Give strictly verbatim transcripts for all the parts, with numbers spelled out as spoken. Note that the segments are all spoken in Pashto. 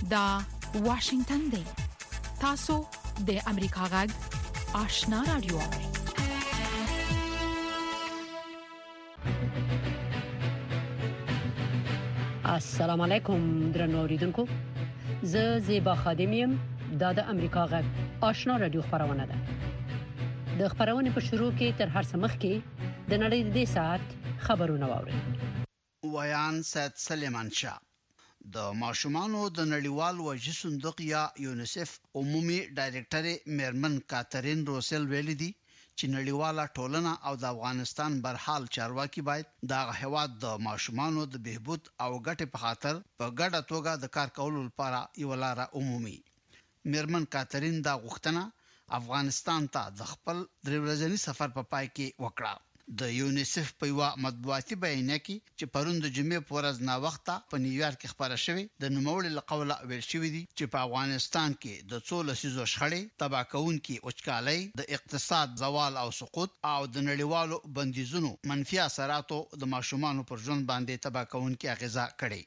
دا واشنگتن دی. تاسو د امریکا غږ آشنا رادیو. السلام علیکم درنو اوریدونکو. زه زیبا خادمیم د امریکا غږ آشنا رادیو خبرونه ده. د خبرونې په شروع کې تر هر څه مخکې د نړۍ د ساعت خبرونه واورئ. ویان سید سلیمان شاه د ماشومانو د نړیوال وجه صندوق یا یونیسف عمومي ډایریکټر میرمن کاترین روسل ویلي دي چې نړیواله ټولنه او د افغانستان برحال چارواکي باید د هیواد د ماشومانو د بهبود او ګټې په خاطر په ګډه توګه د کار کولو لپاره یو لار عمومي. میرمن کاترین دا غوښتنه افغانستان ته د خپل درې ورځني سفر په پای کې وکړه. د یونیسف په یو مطبوعاتي بیان کې چې پرون د جمعې په ورځ نا وخته په نیویارک کې خبره شوې د نوموړي له قوله ویل شوې دي چې په افغانستان کې د څو لسیزو شخړې تباہ کوونکې وچکالۍ د اقتصاد زوال او سقوط او د نړیوالو بندیزونو منفي اثراتو د ماشومانو پر ژوند باندې تباہ کوونکې اغیزه کړې.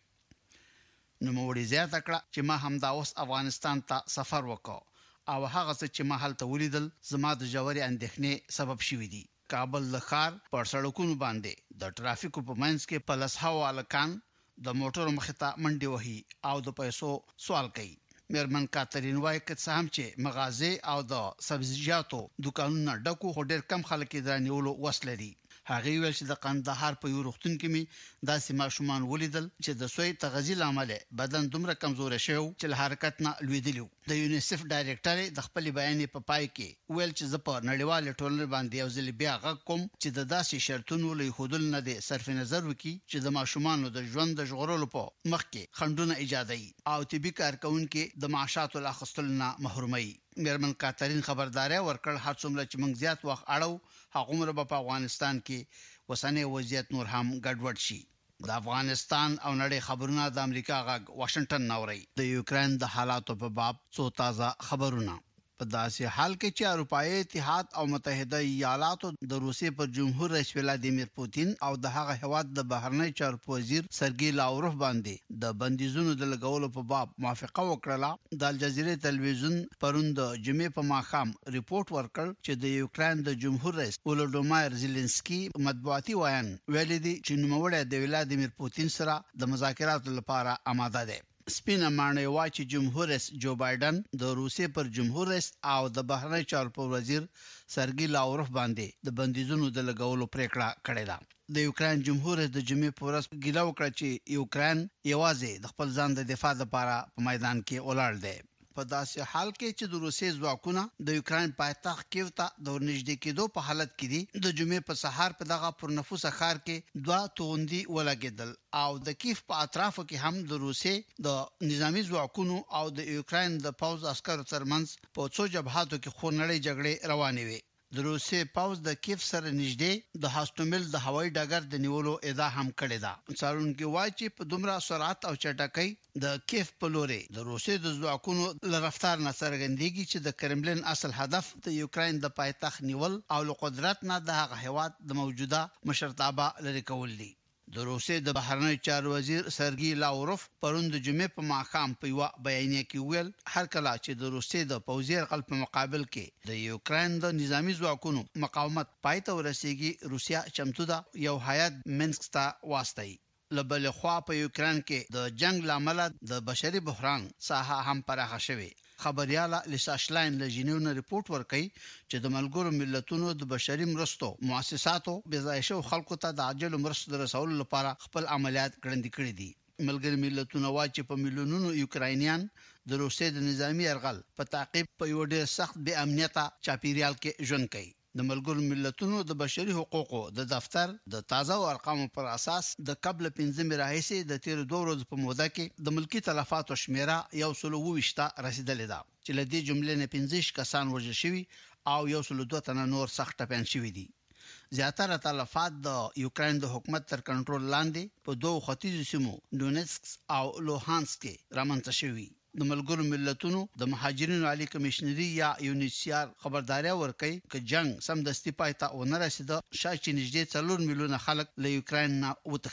نوموړي زیاته کړه چې ما همدا اوس افغانستان ته سفر وکړ او هغه څه چې ما هلته ولیدل زما د ژورې اندېښنې سبب شوی دی. کابل د ښار پر سړکونو باندې د ټرافیکو په منځ کې پلسهاو الکان د موټرو مخې ته منډې وهي او د پیسو سوال کوي. میرمن کاترین وایي که څه هم چې مغازې او د سبزیجاتو دکانونه ډکو خو ډېر کم خلک یې درنیولو وس لري. هغه ویل چې د قندهار په یو روغتون کې می داسې ماشومان ولیدل چې د سوی تغذیه لامل بدن دومره کمزور شو چې له حرکت نه لویدلی. د یونیسف ډایریکټر د خپل بیان په پای کې ویل چې زه په نړیوال ټولنې باندې یو ځل بیا غږ کوم چې د داسې شرطونو له خودل نه د صرف نظر وکړي چې د ماشومانو د ژوند د ژغورلو په مخ کې خندونه ایجادوي او طبي کارکونکو د معاشاتو لا خستل نه محرومي. میرمن کاترین خبرداري ورکړ هر څومره چې موږ زیات وخت اړو هغومره په افغانستان کې وسنۍ وضعیت نور هم ګډوډ شي. د افغانستان او نړۍ خبرونه د امریکا غږ واشنگټن نوري. د یوکرين د حالاتو په باب څو تازه خبرونه. په داسې حال کې چې اروپایي اتحاد او متحده ایالاتو د روسیې پر جمهور رئیس ولادیمیر پوتین او د هغه هواد د بهرنی چارو وزیر سرګی لاوروف باندې د بندیزونو د لګولو په باب موافقه وکړه، د الجزیره تلویزیون پرون د جمعې په ماښام ریپورت ورکړ چې د یوکرين د جمهور رئیس ولودیمیر زيلنسکي مطبوعاتي ویان ویلي دي چې نوموړی د ولادیمیر پوتین سره د مذاکراتو لپاره آماده دی. سپینه معنی وايي چې جمهور رئیس جو بایدن د روسیې پر جمهور رئیس او د بهرنی چارو وزیر سرګی لاوروف باندې د بندیزونو د لګولو پریکړه کړې ده. د یوکرين جمهور رئیس د جمعې په ورځ ګیله وکړه چې یوکرين یوازې د خپل ځان د دفاع لپاره په میدان کې ولاړ دی. په داسې حال کې چې د روسیې ځواکونه د یوکرين پایتخت کیو ته د ورنږدې کېدو په حالت کې دي، د جمعې په سهار په دغه پرنفوسه ښار کې دوه توغندي ولګېدل او د کیف په اطرافو کې هم د روسیې د نظامی ځواکونو او د یوکرين د پوځ عسکرو ترمنځ په څو جبهاتو کې خونړۍ جګړې روانې وي. د روسیې پوځ د کیف سره نږدې د هاستومل د هوایي ډګر د نیولو ادعا هم کړې ده. څارونکو وایي چې په دومره سرعت او چټکۍ د کیف په لوري د روسیې د ځواکونو له رفتار نه څرګندېږي چې د کرملین اصل هدف د یوکرين د پایتخت نیول او له قدرت نه د هغه هیواد د موجوده مشرتابه لري کول دي. د روسیې د بهرنی چارو وزیر سرګی لاوروف پرون د جمعې په ماښام په یو بیان کې ویل هر کله چې د روسیې د پوځي یرغل په مقابل کې د یوکرين د نظامی ځواکونو مقاومت پای ته ورسیږي، روسیا چمتو ده یو هیات منسک ته واستوي. لبل خوا په یوکرين کې د جنگ لامل د بشري بحران ساحه هم پراخه شوه. خبرياله لیسا شلاین له جنیو ریپورت ورکړي چې د ملګرو ملتونو د بشري مرستو مؤسساتو بزایشو خلکو ته د عاجل مرستو رسولو لپاره خپل عملیات ګړندې کړي دي. ملګری ملتونه وايي چې په میلیونونو یوکراینیان د روسیې د نظامی یرغل په تعقیب په یو ډېر سخت بې امنیته چاپیریال کې ژوند کوي. د ملګرو ملتونو د بشري حقوقو د دفتر د تازه ارقامو پر اساس د قبل پنځمې راهیسې د تیر دوه ورځې په موده کې د ملکی تلفاتو شمیره یو سل او ویشت رسیدلې ده چې له دې جملې نه پنځه کسان وژل شوي او یو سل دوه تنه نور سخت ټپيان شوي دي. زیاتره تلفات د یوکرين د حکومت تر کنټرول لاندې په دوه ختیځو سیمو دونیتسک او لوهانسک کې رامنځته شوي. د ملګرو ملتونو د مهاجرینو عالی کمشنري یا یونیسیار خبرداري ورکړي چې جنگ سم دستي پای ته ونه رسیده، شاید چې نږدې څلور میلیونه خلک له یوکرين نه وتښتي.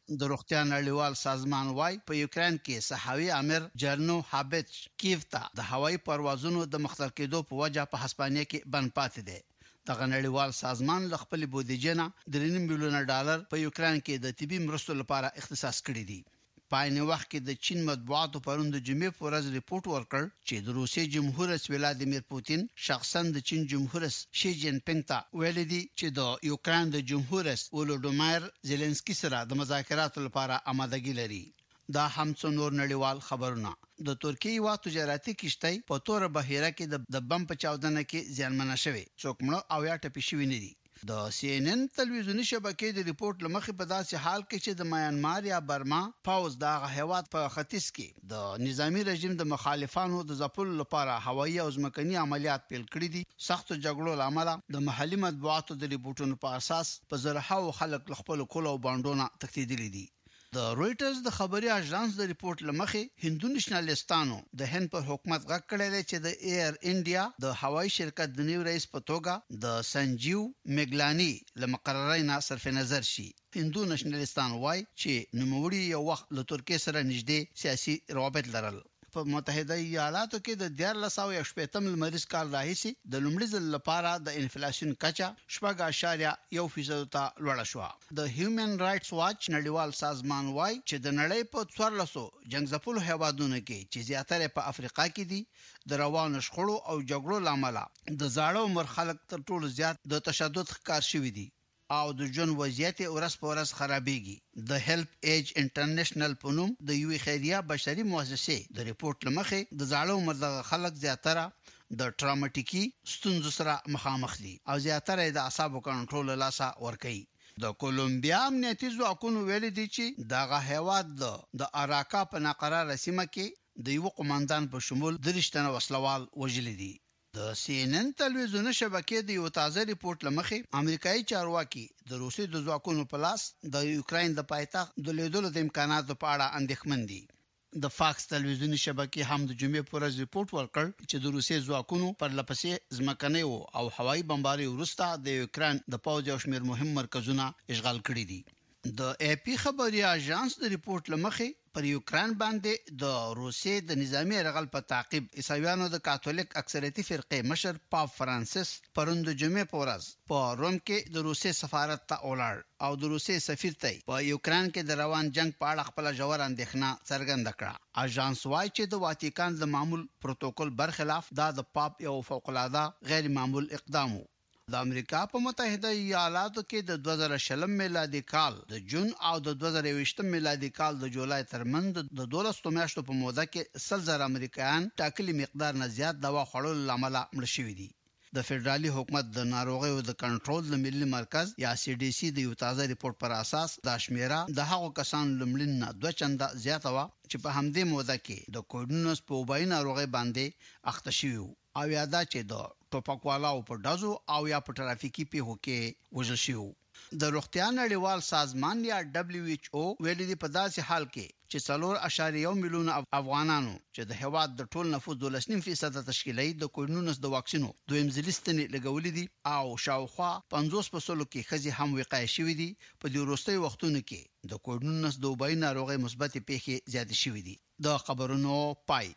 د روغتیا نړیوال سازمان وايي په یوکرين کې صحوي امیر جرنو هابچ کیف ته د هوایي پروازونو د مختل کېدو په وجه په هسپانیا کې بند پاتې دی. دغه نړیوال سازمان ل خپل بودیجه نه درې میلیونه ډالر په یوکرين کې د طبي مرستو لپاره اختصاص کړی دی. په عین وخت کې د چین مطبوعاتو پرون د جمعې په ورځ ریپورت ورکړ چې د روسیې جمهور رئیس ولادیمیر پوتین شخصا د چین جمهور رئیس شي جین پینګ ته ویل دي چې د یوکرين د جمهور رئیس ولودیمیر زيلنسکي سره د مذاکراتو لپاره آمادګي لري. دا هم څو نور نړیوال خبرونه. د ترکیې یو تجارتي کشتۍ په تور بهیره کې د بم په چاودنه کې زیانمنه شوې. څوک مړ او یا ټپي شوي نه دي. د سی ان ان تلویزیونی شبکې د ریپورت لمخې په داسې حال کې چې د میانمار یا برما پاوز د هیواد په ختیځ کې د نظامی رژیم د مخالفانو د ځپلو لپاره هوایي او ځمکني عملیات پیل کړي دي. سخت جګړو لامل د محلي مطبوعاتو د ریپورتونو په اساس په زرهاو خلک خپل کول او باندونه تښتیدلي دي. د رويټرز د خبري اژانس د ریپورت لمخې هندو نېشنلستانو د هند پر حکومت غږ کړی دی چې د ایر انډیا د هوایي شرکت د نیو رئیس په توګه د سنجیو میګلانی لمقررای نه صرف نظر شي. هندو نېشنلستان وای چې نوموړي یو وخت له ترکیه سره نږدې سیاسي روابط لرل. په متحده ایالاتو کې د دیارلس سوه شپږم لمریز کال راهیسي د لومړي ځل لپاره د انفلیشن کچه شپږ اعشاریه یو فیصد ته لوړه شوه. د هیومن رائټس واچ نړیوال سازمان وايي چې د نړۍ په څوارلسو جنگځپلو هیوادونو کې چې زیاتره په افریقا کې دي د روانو شخړو او جګړو لامل د زاړه عمر خلک تر ټولو زیات د تشدد ښکار شوي دي او د جون وضعیت ورځ په ورځ خرابېږي. د هیلپ ایج انټرنیشنل په نوم د یوې خیریه بشري مؤسسې د ریپورت لمخې د زاړه عمر د خلک زیاتره د ټراماټیکي ستونزو سره مخامخ دي او زیاتره د اعصابو کنټرول لاسه ورکوي. د کولومبیا امنیتي ځواکونو ویلي دي چې دغه هیواد د اراکا په ناقراره سیمه کې د یو قوماندان په شمول درشتنه وسلوال وژلي دي. د سی ان ان تلویزیونی شبکې د یو تازه ریپورت لمخې امریکایي چارواکي د روسي د ځواکونو په لاس د یوکرين د پایتخت د لیدلو د امکاناتو په اړه اندېښمن دي. د فاکس تلویزیونی شبکې هم د جمعې په ورځ ریپورت ورکړ چې د روسي ځواکونو پر لپسې ځمکني او هوایي بمباري وروسته د یوکرين د پوځ او شمیر مهم مرکزونه اشغال کړي دي. د ای پی خبري اژانس د ریپورت لمخې پر یوکرين باندې د روسي د نظامی یرغل په تعقیب عیسویانو د کاتولیک اکثریتي فرقې مشر پاپ فرانسیس پرون د جمعې په ورځ په روم کې د روسي سفارت ته ولاړ او د روسي سفیر ته په یوکرين کې د روان جنگ په اړه خپل ژور اندېښنه څرګنده کړه. اژانس وايي چې د واتیکان د معمول پروتوکول برخلاف دا د پاپ یو فوق العاده غیر معمول اقدام و. د امریکا په متحده ایالاتو کې د دوه زره شلم میلادي کال د جون او د دوه زره یوویشتم میلادي کال د جولای ترمنځ د دولسو میاشتو په موده کې سل زره امریکایان ټاکلي مقدار نه زیات دوا خوړلو لامل مړ شوي دي. د فدرالي حکومت د ناروغیو د کنټرول د ملي مرکز یا سی ډي سي د یو تازه ریپورت پر اساس دا شمیره د هغو کسانو لمړین نه دوه چنده زیاته و چې په همدې موده کې د کووډ نولس په وبایي ناروغي باندې اخته شوي او یاده چې د ټوپکوالاو په دازو او یا په ټرافیکي پیښو کې وژل شوی. د روغتیا نړیوال سازمان یا دبليو ایچ او ویلي دی په داسې حال کې چې څلور اعشاریه یو میلیون افغانانو چې د هیواد د ټول نفوس دولس نیم فیصد تشکیلوي د کووډ نولس د واکسینو دویم ځلستنې لګولې دي او شاوخوا پنځوس پرسنټ کې خزي هم وقایع شوې دي. په دې وروستي وختونو کې د کووډ نولس د وبایي ناروغي مثبت پیښې زیات شوې دي. د خبرونو پای.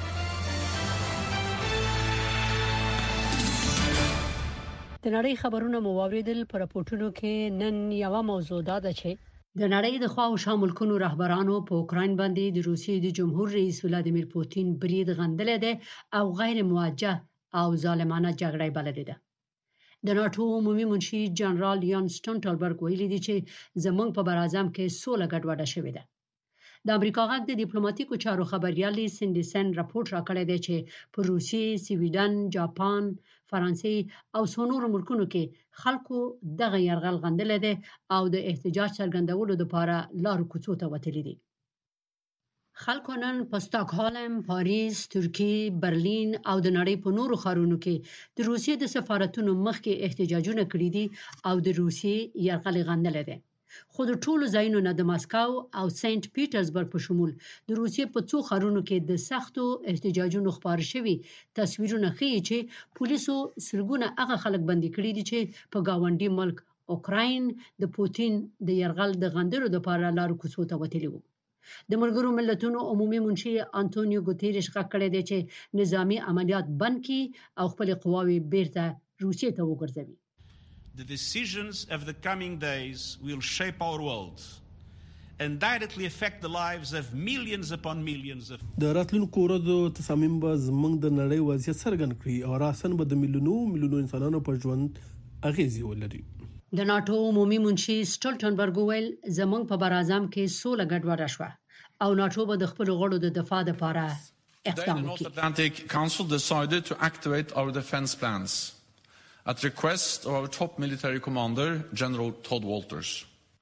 د نړۍ خبرونه مو واوریدل. پر راپورټونو کې نن یو موضوع ده چې د نړۍ د خوا او شا ملکونو رهبرانو په اوکراین باندې د روسیې د جمهور رئیس ولادیمیر پوتین برید غندلې ده او غیر موجه او ظالمانه جګړه بللې ده. د ناتو عمومي منشي جنرال یان سټولټنبرګ ویلي دی چې زمونږ په برازم کې سوله ګډوډه شوې ده. د امریکا غږ د ډیپلوماټیکو چارو خبريالي سینډي سن راپورټ راکړی دی چې په روسیې، سویډن، جاپان، فرانسې او څو ملکونو کې خلکو دغه يرغل غندل دي او د احتجاج څرګندولو لپاره لار کوڅو ته وتلي دي. خلکو نن په ستاکهولم، پاریس، ترکیه، برلین او د نړۍ په نورو ښارونو کې د روسیې د سفارتونو مخ کې احتجاجونه کړي دي او د روسیې يرغل غندل دي. خو د ټولو ځایونو نه د ماسکو او سنت پیټرزبرګ په شمول د روسیې په څو ښارونو کې د سختو احتجاجونو خبر شوي تصویرونه ښیي چې پولیسو سرګونه هغه خلک بندي کړي دي چې په گاونډي ملک اوکراین د پوتین د يرغل د غندلو لپاره لار کوڅو ته وتلی وو. د ملګرو ملتونو عمومي منشي انټونیو ګوتيريش غږ کړی دی چې نظامی عملیات بند کړي او خپل قواوې بیرته روسیې ته وګرځوي. The decisions of the coming days will shape our world and directly affect the lives of millions upon millions of د راتلونکو ورځو تصامیم به زموږ د نړۍ وضعیت څرګند کړي او راسن به د میلیونو میلیونو انسانانو په ژوند اغیزې ولري. د ناتو عمومي منشي سټولټنبرګ ویل زموږ په براعظم کې سوله ګډوډه شوه او ناتو به د خپل غړو د دفاع لپاره اقدام وکړي. The Atlantic Council decided to activate our defense plans at request of our top military commander, General Todd Walters.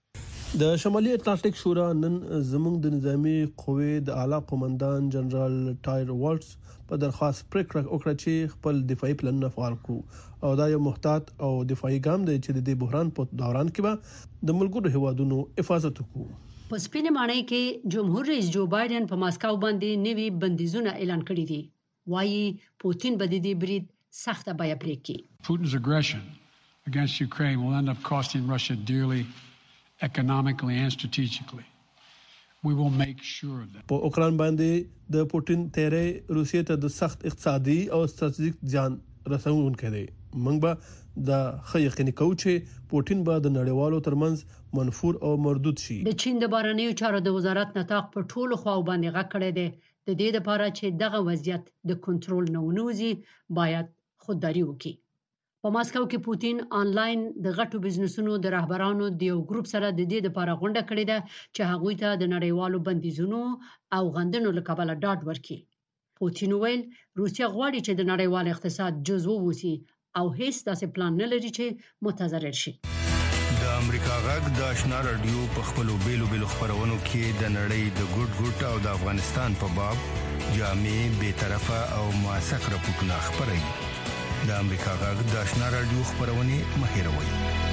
د شمالي اتلانتیک شورا نن زموږ د نظامی قوې د اعلی قومندان جنرال ټایر والټس په درخواست پریکړه وکړه چې خپل دفاعي پلان فعال کړو او دا یو محتاط او دفاعي ګام دی چې د دې بحران په دوران کې به د ملګرو هیوادونو حفاظت وکړو. په سپینې ماڼۍ کې جمهور رئیس جو بایدن په ماسکو باندې نوي بندیزونه اعلان کړي دي. وايي پوتین به د دې برید سخته بیه پرې کړي. Putin's aggression against Ukraine will end up costing Russia dearly economically and strategically. We will make sure that په اوکران باندې د پوتین تیری روسیې ته د سخت اقتصادي او ستراتیژیک ځان رسونکي دی. موږ به د خې یقیني کوو چې پوتین به د نړیوالو ترمنځ منفور او مردود شي. د چین د بهرنیو چارو د وزارت نطاق په ټولو خواو باندې غږ کړی دی د دې لپاره چې دغه وضعیت د کنټرول نه ونوځي باید خودداري وکړي. په ماسکو کې پوتین آنلاین د غټو بزنسونو د رهبرانو د یو ګروپ سره د دې لپاره غونډه کړې ده چې هغوی ته د نړیوالو بندیزونو او غندنو له کبله ډاډ ورکړي. پوتین ویل روسیا غواړي چې د نړیوال اقتصاد جزو ووسی او هیڅ داسې پلان نه لري چې متضرر شي. د امریکا غږ د آشنا رادیو په خپلو بیلو بیلو خبرونو کې د نړۍ د ګډ ګډ او د افغانستان په باب جامع بے طرفه او موثق راپورټونه خبري. د امریکا غږ د آشنا رادیو خبرونه مهیروي.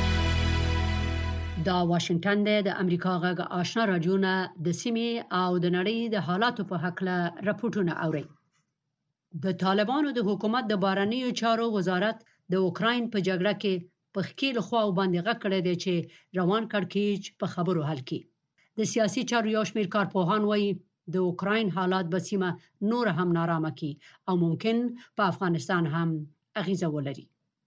دا واشنگټن دی. د امریکا غږ آشنا رادیو نه د سیمې او د نړۍ د حالاتو په حق له راپورټونه اوري. د طالبانو د حکومت د بهرنیو چارو وزارت د اوکراین په جګړه کې په خکیل خوا باندې غږ کړی دی چې روان کړکېچ په خبرو حل کړي. د سیاسي چارو یو شمېر کارپوهان وایي د اوکراین حالات به سیمه نور هم نارامه کړي او ممکن په افغانستان هم اغیزه ولري.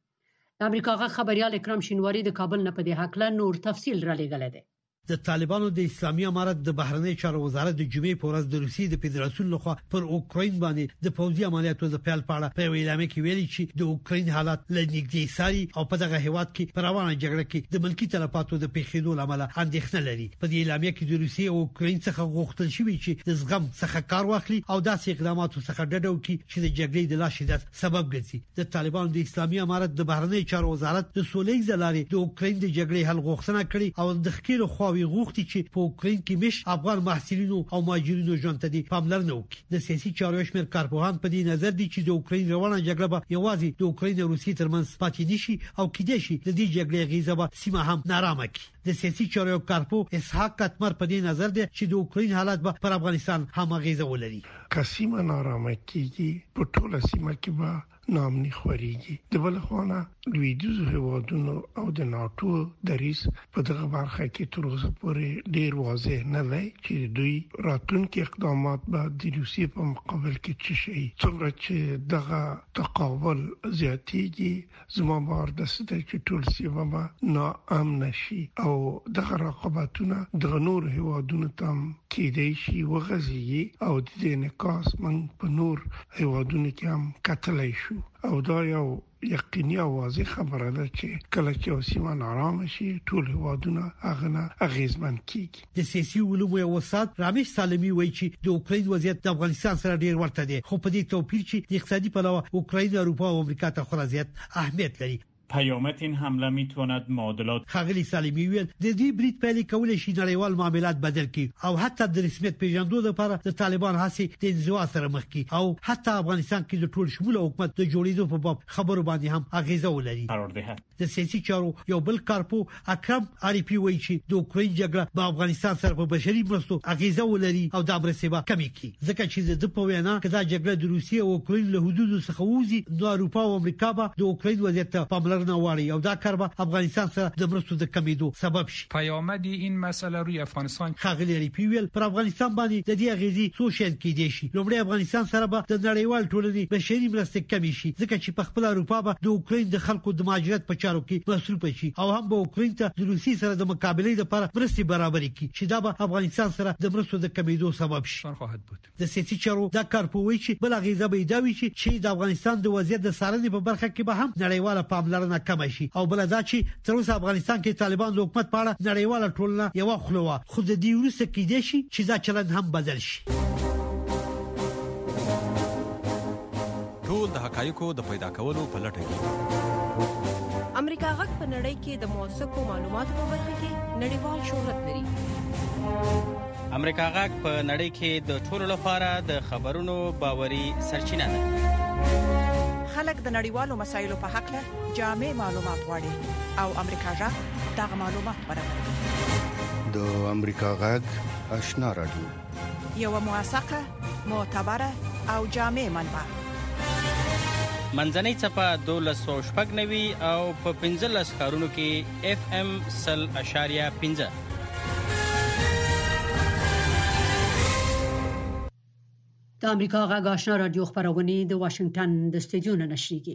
د امریکا غږ خبريال اکرام شینواری د کابل نه په دې حق له نور تفصیل را لېږل دي. د طالبانو د اسلامي امارت د بهرنی چارو وزارت د جمعې په ورځ د روسیې د فدراسیون لخوا پر اوکراین باندې د پوځي عملیاتو د پیل په اړه په اعلان کې ویلي چې د اوکراین حالات لنیږدې ساري او په دغه هیواد کې پر روانه جګړه کې د ملکی تلفاتو د پیښېدو لامل اندېښنه لري. په دې اعلان کې د روسیې او اوکراین څخه غوښتل شوی چې د زغم څخه کار واخلي او داسې اقداماتو څخه ډډه وکړي چې د جګړې د لا شدت سبب ګرځي. د طالبانو د اسلامي امارت د بهرنی چارو وزارت د سولې ځلاري د اوکراین د جګړې حل غوښتنه کړې او د خکیر خواوي غوښتي چې په اوکراین کې مش افغان محصلینو او مهاجرینو ژوند ته دي پاملرنه وکړي. د سیاسي چارو شمېر کارپوهان په دې نظر دي چې د اوکراین روانه جګړه به یوازې د اوکراین او روسیې ترمنځ پاتې نشي او کېدای شي د دې جګړې غیزه به سیمه هم نارامه کړي. د سیاسي چارو کارپو اسحاق کتمر په دې نظر دی چې د اوکراین حالات به پر افغانستان هم غیزه ولري. قسمه نارامه کیږي په ټوله سیمه کې به نامني خوريږي. د بل خوانه لویدیز هوادونو او د ناتو دریس په دغه برخه کې تر اوسه پورې ډیر واضح نه دی چې دوی راتلونکي اقدامات به د روسیې په مقابل کې څه شي. څومره چې دغه تقابل زیاتېږي زما باور ده چې ټول سیمه به ناامن شي او دغه رقابتونه د نور هوادونو تم کېدای شي وغځي او د دې نقاش من په نور هوادونو کې هم کتلای شو. او دا یو یقیني او واضح خبره ده چې کله چې سیمه نارامه شي ټول هوادونه هغه اغیزمن کیږي. د سیاسي علومو یو استاد رامیش سالمی وایي چې د اوکراین وضعیت د افغانستان سره ډیر ورته دی خو په دې توپیر چې د اقتصادي پلوه اوکراین اروپا او امریکا ته خورا زیات اهمیت لري. پیامد این حمله میتواند معادلات خغلی سالمی ویل د دې بریټ پالي کول شي نړیوال معاملات بدل کړي او حتی د رسمیت پیژندو لپاره د طالبان هڅې د انزوا سره مخ کړي او حتی افغانستان کې د ټول شموله حکومت د جوړېدو په باب خبرو باندې هم اغیزه ولري. قرار ده د سیاسي چارو یو بل کارپو اکرم عارفي وایي چې د اوکراین جګړه په افغانستان سره په بشري مرستو اغیزه ولري او د امرسبا کمی کړي ځکه چې د په وینا کدا جګړه د روسیې او اوکراین له حدودو څخه وځي د اروپا او امریکا به د اوکراین وضعیت په پاملرنه واړي او دا کار به افغانستان سره د مرستو د کمیدو سبب شي. پیامد این مسئله روی افغانستان خاغلی ریپیویل پر افغانستان باندې د دې غیزي سوشل کې دي شي. لومړی افغانستان سره به د نړیوال ټولنې بشري مرستې کمی شي ځکه چې په خپل اروپا به د اوکراین د خلکو د مهاجرت په چارو کې مصروف شي او هم به اوکراین ته د روسي سره د مقابلې لپاره مرستې برابر کړي چې دا به افغانستان سره د مرستو د کمیدو سبب شي. خواهد بود د سیاسي چارو دا کار په وی چې بل غیزه به دا وی چې د افغانستان د وضعیت د څارنې په برخه کې به هم نړیواله پاملرنه کم شي او بل دا چې تر اوسه افغانستان کې طالبان د حکومت په اړه نړیواله ټولنه یو خلوا خو د دې وروسته کې دي شي چې دا چلند هم بدل شي. ټول د حقایقو د پیدا کولو په لټه کې امریکا غږ په نړۍ کې د موثقو معلوماتو په برخه کې نړیوال شهرت لري. امریکا غږ په نړۍ کې د ټولو لپاره د خبرونو باوري سرچینه ده. خلک د نړیوالو مسایلو په حق له جامع معلومات غواړي او امریکا غږ دغه معلومات برابروي. د امریکا غږ آشنا رادیو یو موثقه معتبره او جامع منبع. منځنۍ چپه دولس سوه شپږ نوي او په پنځلس ښارونو کې اف ام سل اشاریه پنځه. د امریکا غږ آشنا رادیو خبرونه د واشنگټن د استودیو نه نشریږي.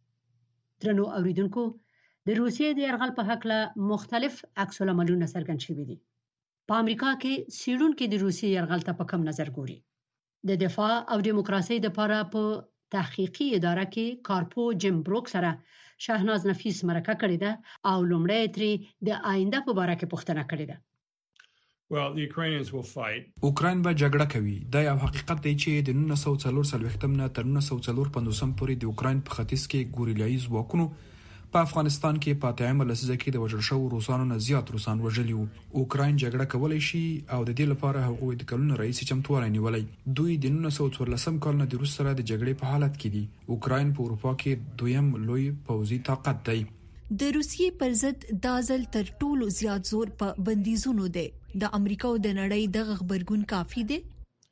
درنو اوریدونکو د روسیې د یرغل په حق له مختلف عکس العملونه څرګند شوي دي. په امریکا کې سیډونکو د روسیې یرغل ته په کم نظر ګوري. د دفاع او دیموکراسي لپاره په تحقیقي اداره کې کارپو جیم بروک سره شهناز نفیس مرکه کړې ده او لومړی تری د آینده په اړه کې پوښتنه کړې ده. Well, the Ukrainians will fight. اوکراین به جګړه کوي. دا یو حقیقت دی چې د نولس سوه څلور څلوېښتم نه تر نولس سوه څلور پنځوسم پورې د اوکراین په ختیځ کې ګوریلایي ځواکونو په افغانستان کې په اتمه لسیزه کې د وژل شوو روسانو نه زیات روسان وژلي وو. اوکراین جګړه کولای شي او د دې لپاره هغوی د کلونو رئیس چمتووالی نیولای. دوی د نولس سوه څوارلسم کال نه د روس سره د جګړې په حالت کې دي. اوکراین په اروپا کې دویم لوی پوځي طاقت دی. د روسیې پر ضد دازل تر ټولو زیات زور په بندیزونو دی. د امریکا او د نړۍ دغه خبرګون کافي دی.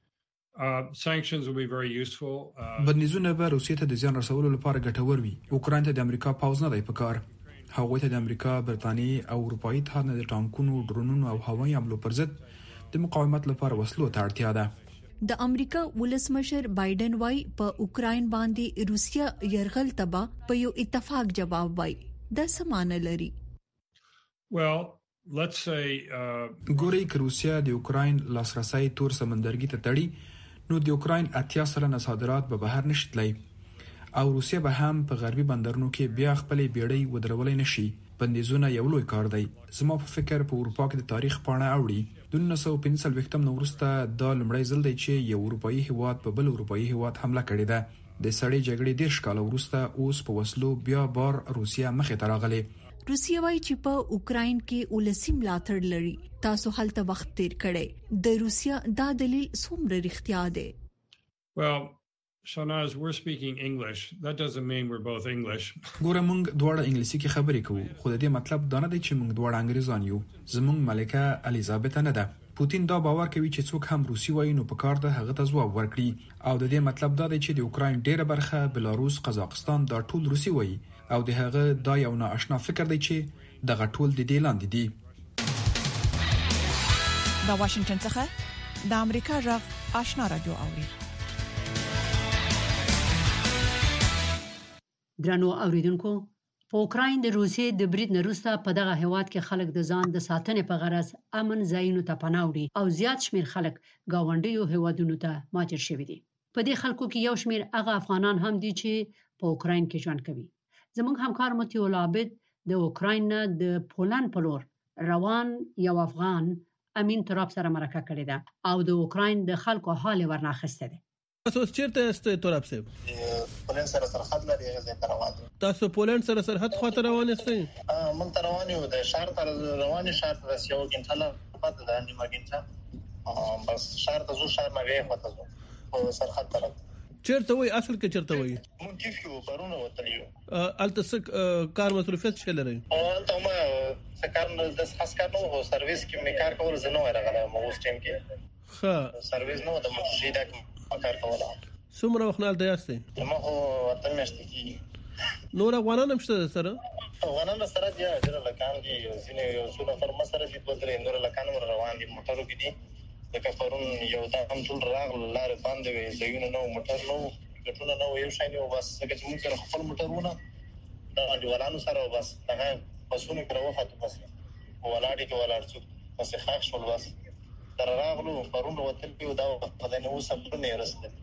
Uh, sanctions will be very useful. Uh, بندیزونه به روسیې ته د زیان رسولو لپاره ګټور وي. اوکراین ته د امریکا پوځ نه دی پکار. هغوی ته د امریکا، برتانیې او اروپایي اتحاد نه د ټانکونو، ډرونونو او هوایي حملو پر ضد د مقاومت لپاره وسلو ته اړتیا ده. د امریکا ولسمشر بایدن وايي په اوکراین باندې روسیا يرغل تبا په یو اتفاق جواب وایي. دا سمانه لري. Well, let's say uh, ګوري که روسیا د اوکراین لاسرسي تور سمندرګي ته تړي نو د اوکراین اتیا سلنه صادرات به بهر نشتلی او روسیا به هم په غربي بندرونو کې بیا خپل بیړۍ ودرولای نشي. بندیزونه یو لوی کار دی. زما په فکر په اروپا کې د تاریخ پاڼه اوړي. د نولس سوه پنځه څلوېښتم نو وروسته دا لومړی ځل دی چې یو اروپایي هیواد په بل اروپایي هیواد حمله کړې ده. د سړې جګړې دېرش کاله وروسته اوس په وسلو بیا بار روسیا مخې ته راغلې. روسیا وايي چې په اوکراین کې ولسی ملاتړ لري. تاسو هلته وخت تیر کړی. د روسیا دا دلیل څومره رښتیا دی؟ Well, Shahnaz, we're speaking English. That doesn't mean we're both English. ګوره موږ دواړه انګلیسي کې خبرې کوو خو د دې مطلب دا نه دی چې موږ دواړه انګریزان یو. زموږ ملکه الیزابت نه ده. پوتین دا باور کوي چې څوک هم روسي وایي نو په کار ده هغه ته ځواب ورکړي او د دې مطلب دا دی چې د اوکراین ډیره برخه بلاروس، قزاقستان دا ټول روسي وایي او د هغه دا یو ناآشنا فکر دی چې دغه ټول د دې لاندې دي. دا واشنگټن څخه د امریکا غږ آشنا رادیو اوري. درنو اوریدونکو په اوکراین د روسیې د برید نه وروسته په دغه هیواد کې خلک د ځان د ساتنې په غرض امن ځایونو ته پناه وړي او زیات شمیر خلک گاونډیو هیوادونو ته مهاجر شوي دي. په دې خلکو کې یو شمیر هغه افغانان هم دي چې په اوکراین کې ژوند کوي. زموږ همکار متي العابد د اوکراین نه د پولند په لور روان یو افغان امین تراب سره مرکه کړې ده او د اوکراین د خلکو حال ورناخسته ده. تاسو چیرته یاست تراب صاحب؟ پولند سره سرحد لري هغه ځای ته روان دي. تاسو پولند سره سرحد خواته روان یاست؟ مونږ ته روان یو د شهر ته روان شهر ته یو غنټه لا پاتې ده نیمه غنټه بس شهر ته زو شهر ما وی خواته زو او سرحد طرف چیرته وای اصل کې چیرته وای؟ مونږ کیف یو پرونه وتلیو التسک کار مصروفیت شل لري او ته ما سکار د خاص کار نو سرویس کې می کار کول زنه راغله مو اوس ټیم کې ها سرویس نو د مشیدا کار کوله. څومره وخت نه دی یاست؟ ما هو وطن مشت کی نور افغانان هم شته سره افغانان سره دي ډېر لکان دي ځینې یو څو نفر مسره دي په درې نور لکان ور روان دي موټرو کې دي د کفرون یو دام ټول راغ لار باندې وي ځایونه نو موټر نو ګټونه نو یو شای نو بس څنګه چې موږ سره خپل موټرونه دا دیوالانو سره بس هغه پسونه کړو فاته بس ولاړې کې ولاړ څو بس ښه شول بس تر راغلو پرون وتل پیو دا په دنه وسه نه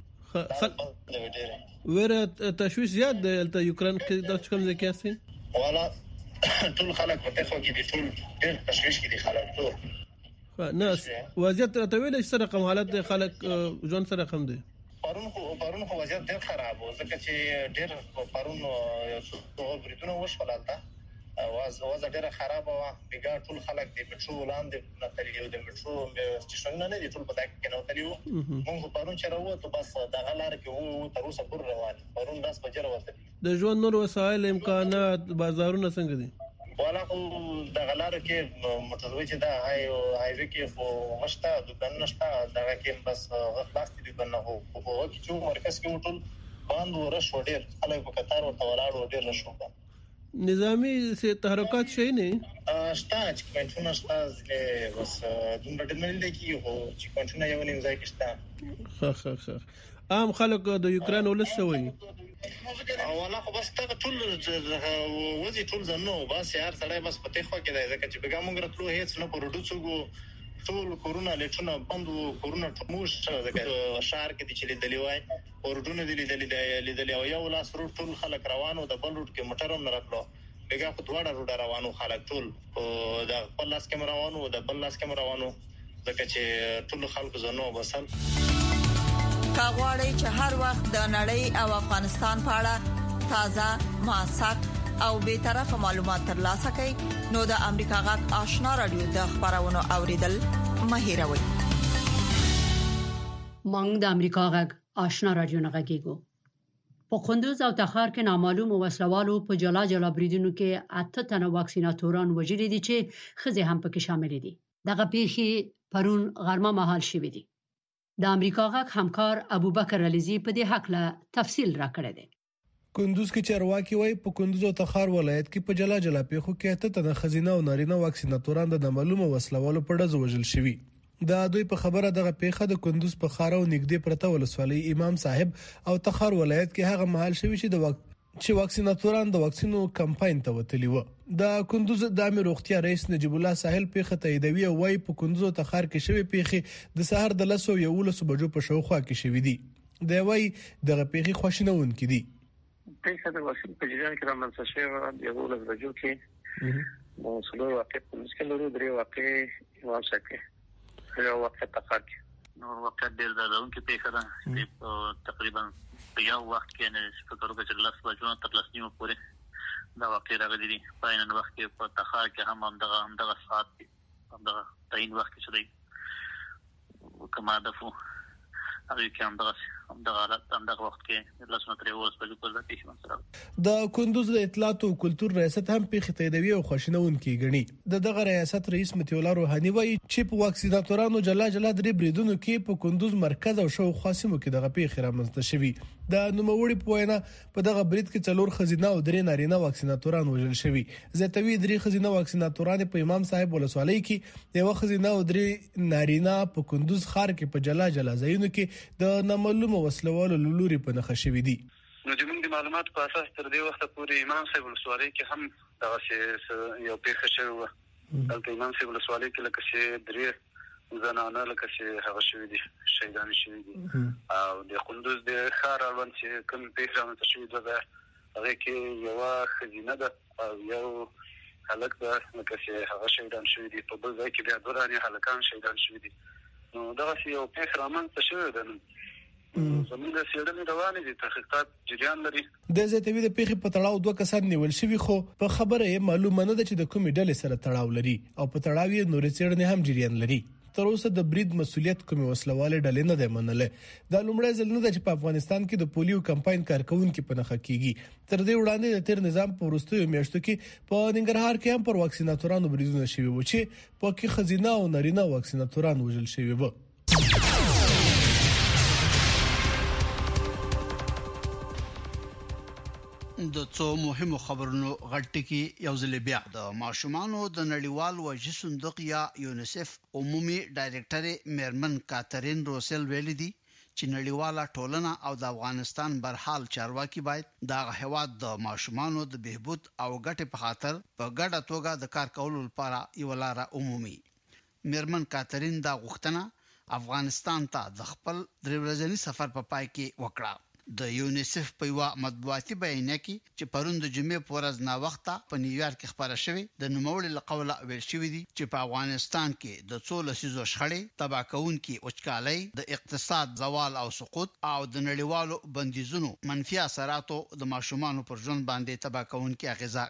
رسېدل ور تشویش زیات دی د یوکرين کې د کوم ځای کې اسي والا ټول خلک په تخو کې دي ټول ډېر تشویش کې دي خلک ټول نه وضعیت ته ویل چې سره کوم حالت دی خلک ځون سره کم دي پرون خو پرون خو وضعیت ډېر خراب و ځکه چې ډېر پرون یو څو بریټونه وشولالته واز واز ډېر خراب و بیګا ټول خلک د میټرو لاندې نتلی یو د میټرو سټیشن نه دي ټول په داک کې نو تلیو موږ پرون چې راوته بس د غلار کې وو تر اوسه پر روان پرون داس بجره وته د ژوند نور وسایل امکانات بازارونه څنګه دي والا خو د غلار کې موټروي چې دا هاي هايوي کې خو مشته دکان نشته دا کې بس خلاص دي دکان نه هو په وخت چې مرکز کې ټول باندې ورش وړر خلک په قطار او تولاړ وړر نشو نظامی سے تحرکات شي نه شته چې کومه شته چې بس دومره ډېر نه کی هو چې کومه یو نه ځای کې شته خ خ خ عام خلک د یوکرين ولسوي والا خو بس ته ټول وځي ټول زنو بس یار سړی بس پته خو کې دی ځکه چې بګا مونږ راتلو هیڅ نه پروډو څوګو ټول کورونا لټونه بندو کورونا ټموش ځکه شهر کې چې لیدلی وای پروډونه دي لیدلی لیدلی او یو لاس روټ ټول خلک روانو د بل روټ کې موټرم نه راتلو بګا په دواړه روټ روانو خلک ټول د خپل لاس کې روانو د بل لاس کې روانو ځکه چې ټول خلک زنو بسل کاغوري چې هر وخت د نړۍ او افغانستان په اړه تازه ماسک او به طرفه معلومات ترلاسه کړئ نو د امریکا غږ آشنا رادیو د خبرونو اوریدل مهیروي مونږ د امریکا غږ آشنا رادیو نه غږیږو په کندوز او تخار کې نامعلوم وسلوالو په جلا جلا بریدونو کې اته تنه واکسیناتوران وژلي دي چې خزه هم پکې شامل دي دغه پیښې پرون غرمه مهال شوې دي د امریکا غږ همکار ابوبکر علیزی په دې حق له تفصیل راکړی دی کندوز کې چارواکي وای په کندوز او تخار ولایت کې په جلا جلا پیښو کې اته تنه خزینه او نارینه واکسیناتوران د نامعلومه وسلوالو په ډز وژل شوي د دوی په خبره دغه پیښه د کندوز په خار او نږدې پرته ولسوالۍ امام صاحب او تخار ولایت کې هغه محل شوی چې د وخت چې واکسیناتوران د واکسینو کمپاین ته وتلی و د کندوز د امیر روغتیا رئیس نجیب الله ساحل پیښه تاییدوي او وايي په کندوز او تخار کې شوی پیښه د سحر د لسو یو لسو بجو په شاوخوا کې شوی دي د وايي دغه پیښه خوشنون کې دي پیښه د واکسین په جریان کې رامنځته شوې د یو لس بجو کې نو څلور واقع په مسکل ورو درې واقع واسه کې یو واقع تخار کې نو واقع ډېر درون کې پیښه ده تقریبا په یو وخت کې نه فکر وکړم چې لس بجو تر لس نیمه پورې دا واقع راغلي دي په نن وخت کې په تخار کې هم همدغه همدغه ساعت کې همدغه تعین وخت کې شوی کومه دفو هغه کې همدغه همدغه حالت همدغه وخت کې لاسونه ترې اوس په لور د پیښې منځره د کندوز د اطلاعات او کلتور ریاست هم پیښه تاییدوي او خوشنون کې غني د دغه ریاست رئیس متي الله روحاني وایي چې په واکسیناتورانو جلا جلا درې بریدونو کې په کندوز مرکز او شو خاصمو کې دغه پیښه رامنځته شوې د نوموړي په وینا په دغه برید کې څلور خزینه او درې نارینه واکسیناتوران وژل شوي زیاتوي درې خزینه واکسیناتوران په امام صاحب ولسوالۍ کې یو خزینه او درې نارینه په کندوز ښار کې په جلا جلا ځایونو کې د نامعلومه وسلوالو لوري په نخښه شوي دي نو زموږ د معلوماتو په اساس تر دې وخته پورې امام صاحب ولسوالۍ کې هم دغه یو پیښه شوې وه دلته امام صاحب ولسوالۍ کې لکه چې درې زنانه لکه چې هغه شوي دي شهیدان شوي دي او د کندوز د ښار اړوند چې کوم پیښه رامنځته شوې ده هغه کې یوه ښځینه ده او یو هلک ده لکه چې هغه شهیدان شوي دي په بل ځای کې بیا دوه رانې هلکان شهیدان شوي دي نو دغسې یو پیښه رامنځته شوې ده زموږ د څېړنې روانې دي تحقیقات جریان لري د زیاتوي د پیښې په تړاو دوه کسان نیول شوي خو په خبره یې معلومه نه ده چې د کومې ډلې سره تړاو لري او په تړاو یې نورې څېړنې هم جریان لري تر اوسه د برید مسولیت کومې وسلواله ډلې نه دی منلې دا لومړی ځل نه ده چې په افغانستان کې د پولیو کمپاین کارکونکو په نخښه کیږي تر دې وړاندې د تیر نظام په وروستیو میاشتو کې په ننګرهار کې هم پر واکسیناتورانو بریدونه شوي و چې په کې خزینه او نارینه واکسیناتوران وژل شوي و د څو مهمو خبرونو غټکی یو ځل بیا د ماشومانو د نړیوال وجه صندوق یا یونیسف عمومي ډایریکټر میرمن کاترین روسل ویلي دي چې نړیواله ټولنه او د افغانستان برحال چارواکي باید د هیواد د ماشومانو د بهبود او ګټې په خاطر په ګډه توګه د کار کولو لپاره یو لار عمومي. میرمن کاترین دا غوښتنه افغانستان ته د خپل درې ورځنی سفر په پای کې وکړه. د یونیسف په یو مطبوعاتي بیانیه کې چې پرون د جمعې په ورځ نا وخته په نیویارک کې خبره شوې د نوموړي لقوله ویل شوې دي چې په افغانستان کې د څو لسیزو شخړې تباکون کې وچکالۍ د اقتصاد زوال او سقوط او د نړیوالو بندیزونو منفي اثراتو د ماشومانو پر ژوند باندې تباکون کې اغیزه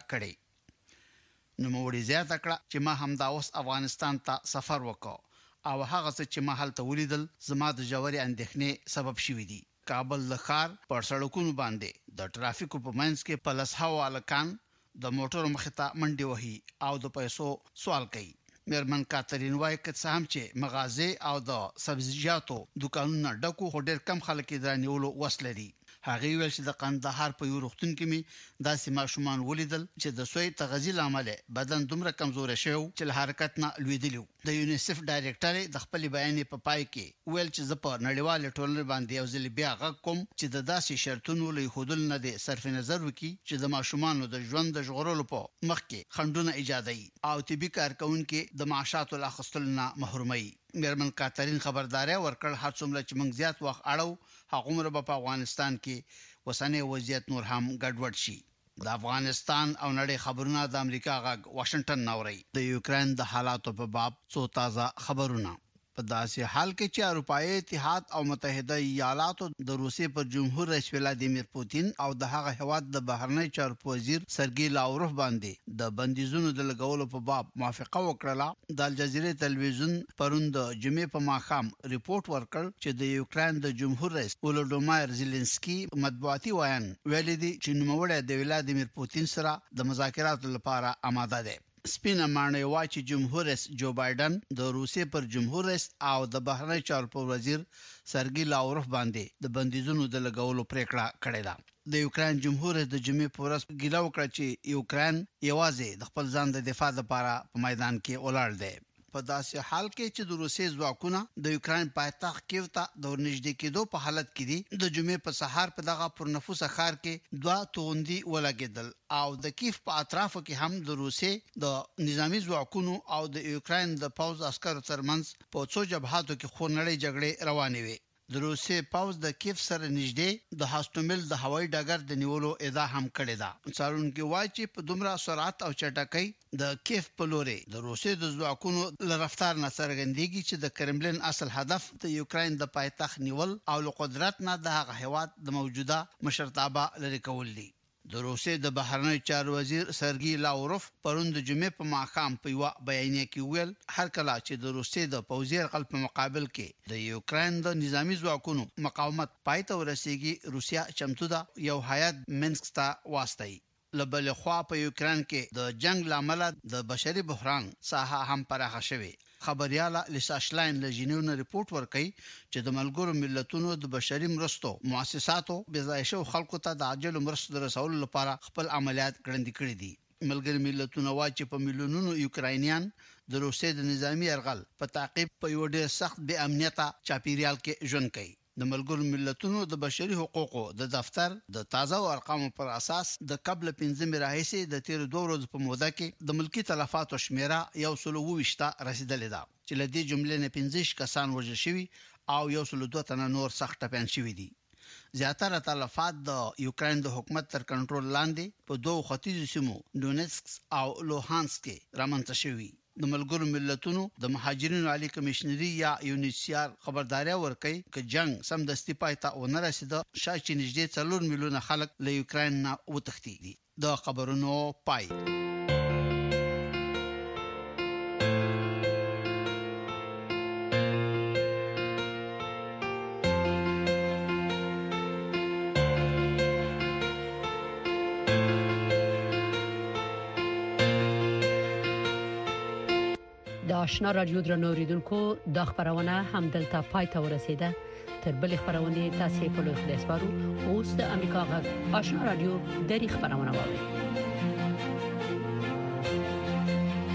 کړې. نوموړي زیاته کړه چې ما هم دا اوس افغانستان ته سفر وکړ او هغه څه چې ما هلته ولیدل زما د جوړې اندېښنې سبب شوې دي. کابل د ښار پر سړکونو باندې د ټرافیکو په منځ کې پلسهاو الکان د موټرو مخې ته منډې وهي او د پیسو سوال کوي. میرمن کاترین وايي چې هم چې مغازې او د سبزیجاتو دکانونه ډکو خو ډېر کم خلک یې درنیولو وس لري. هغه ویل چې د قندهار په یو روغتون کې می داسې ماشومان ولیدل چې د سوی تغذیه لامل بدن دومره کمزور شوی چې له حرکت نه لویدلی. د یونیسف ډایریکټر د خپل بیان په پای کې ویل چې زه په نړیوال ټولنې باندې یو ځل بیا غږ کوم چې د داسې شرطونو له خودل نه د صرف نظر وکړي چې د ماشومانو د ژوند د ژغورلو په مخ کې خندونه ایجادي او طبي کارکونکو د معاشاتو لا خستل نه محرومي. میرمن کاترین خبرداري ورکړ هر څومره چې موږ زیات وخت اړو هغومره په افغانستان کې وسنه وضعیت نور هم ګډوډ شي. د افغانستان او نړۍ خبرونه د امریکا غږ واشنگټن نوري. د یوکرين د حالاتو په باب څو تازه خبرونه. په داسې حال کې چې اروپאי اتحاد او متحده ایالاتو د روسیې پر جمهور رئیس ولادیمیر پوتین او د هغه هیواد د بهرنی چارو وزیر سرګی لاوروف باندې د بندیزونو د لګولو په باب موافقه وکړه، د الجزیره تلویزیون پرون د جمعې په ماښام ریپورت ورکړ چې د یوکرين د جمهور رئیس ولودیمیر زيلنسکي مطبوعاتي وایي ویلي دي چې نوموړی د ولادیمیر پوتین سره د مذاکراتو لپاره آماده دی. سپینه معنی وايي چې جمهور رئیس جو بایدن د روسیې پر جمهور رئیس او د بهرنی چارو وزیر سرګی لاوروف باندې د بندیزونو د لګولو پریکړه کړې ده. د یوکرين جمهور رئیس د جمعې په ورځ ګیله وکړه چې یوکرين یوازې د خپل ځان د دفاع لپاره په میدان کې ولاړ دی. په داسې حال کې چې د روسیې ځواکونه د یوکرين پایتخت کیف ته د ورنږدې کېدو په حالت کې دي، د جمعې په سحر په دغه پرنفوسه ښار کې دوه توغندي ولګېدل او د کیف په اطرافو کې هم د روسیې د نظامی ځواکونو او د یوکرين د پوز عسکرو ترمنځ په څو جبهاتو کې خورنړۍ جګړې روانې وي. د روسیې پوز د کیف سره نږدې د هاستومل د هوایي ډګر د نیولو ادعا هم کړې ده. څارونکو وايي چې په دومره سرعت او چټکۍ د کیف په لوري د روسیې د ځواکونو له رفتار نه څرګندېږي چې د کرملین اصل هدف د یوکرين د پایتخت نیول او له قدرت نه د هغه هیواد د موجوده مشرتابه لري کول دي. د روسیې د بهرنی چارو وزیر سرګی لاوروف پرون د جمعې په ماښام په یو بیانیه کې ویل هر کله چې د روسیې د پوځي یرغل په مقابل کې د یوکرين د نظامی ځواکونو مقاومت پای ته ورسیږي، روسیا چمتو ده یو هیات منسک ته واستوي. لبل خوا په یوکرين کې د جنگ لامل د بشري بحران ساحه هم پراخه شوه. خبرياله لیسا شلاین له جنیو ریپورت ورکړي چې د ملګرو ملتونو د بشري مرستو مؤسساتو بزایشو خلکو ته د عاجل مرستو رسولو لپاره خپل عملیات ګړندې کړي دي. ملګري ملتونه وايي چې په میلیونونو یوکراینیان د روسیې د نظامی یرغل په تعقیب په یو ډېر سخت بې امنیته چاپیریال کې ژوند کوي. د ملګرو ملتونو د بشري حقوقو د دفتر د تازه ارقامو پر اساس د قبل پنځمې راهیسې د تیر دوه ورځې په موده کې د ملکی تلفاتو شمیره یو سل او وشته رسیدلې ده چې له دې جملې نه پنځه کسان وژل شوي او یو سل دوه تنه نور سخت ټپيان شوي دي. زیاتره تلفات د یوکرين د حکومت تر کنټرول لاندې په دوه ختیځو سیمو ډونیټسک او لوهانسک کې رامنځته شوي. د ملګرو ملتونو د مهاجرینو عالی کمشنري یا یونیسیار خبرداري ورکړي چې جنگ سمدستي پاتې او نه رسیده شاید چې نږدې څلور میلیونه خلک له یوکرين نه وتښتي دي. د خبرونو پای. د آشنا رادیو درنو اوریدونکو د خبرونه هم دلته پای ته ورسیده. تر بل خبرونه تاسو په لوخ د اسپارو اوس د امریکا غږ آشنا رادیو د خبرونه واوري